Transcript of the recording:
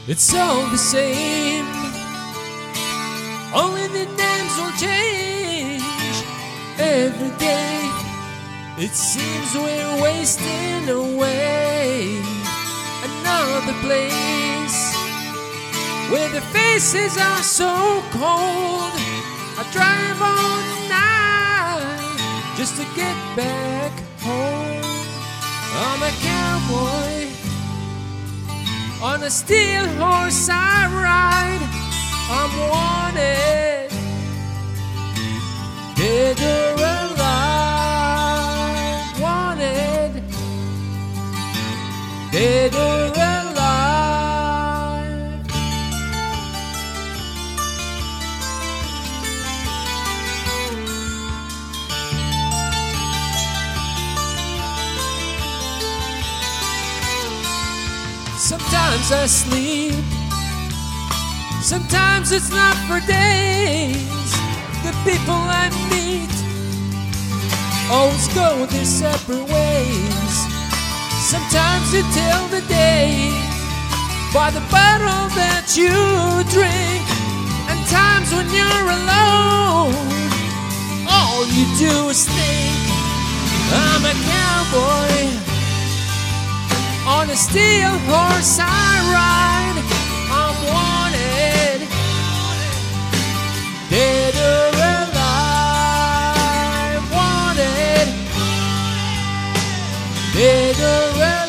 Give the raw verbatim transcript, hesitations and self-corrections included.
It's all the same, only the names will change every day. It seems we're wasting away. Another place where the faces are so cold. I drive all night just to get back home. I'm a cowboy, on a steel horse I ride. I'm wanted, dead or alive. Wanted, dead or alive. Sometimes I sleep, sometimes it's not for days. The people I meet always go their separate ways. Sometimes you tell the day by the bottle that you drink, and times when you're alone, all you do is think. I'm a cowboy, on a steel horse I ride. I'm wanted, dead or alive. Wanted, dead or alive.